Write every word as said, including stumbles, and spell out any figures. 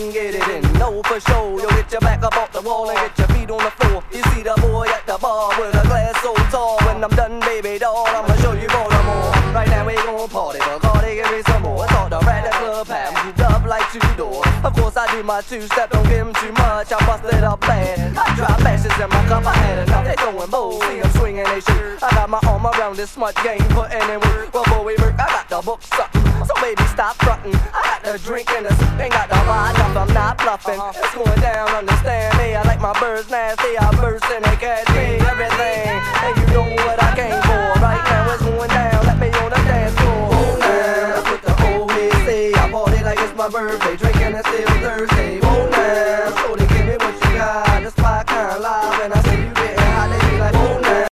and get it in. No, for sure, you'll get your back up off the wall and get your feet on the floor. You see the boy at the bar with a glass so tall. When I'm done, baby doll, I'ma show you all the more. Right now we gon' party, but Cardi give me some more. Thought the rat at the club had moved up like two doors. Of course I do my two-step, don't give him too much. I busted up bad. I drop ashes in my cup, I had enough. They throwing bowls, see them swinging they shoot. I got my arm around this smut game, putting in work. Before we work, I got the book something. So baby, stop frontin'. I got the drink and the sip, ain't got the vibe enough. I'm not bluffing. It's going down, understand me. I like my birds nasty, I burst and they catch me. Everything, and you know what I came for. Right now it's going down, let me on the dance floor. Oh, now, that's what the old heads say. I party like it's my birthday, drinking and still thirsty.